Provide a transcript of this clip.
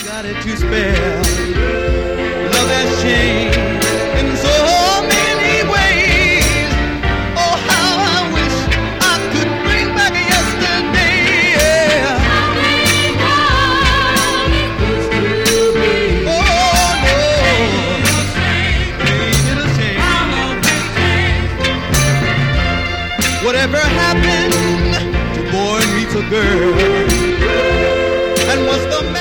To spare. Love has changed in so many ways. Oh, how I wish I could bring back yesterday. Yeah. Oh, no. Ain't it a shame? Whatever happened to boy meets a girl? And what's the matter?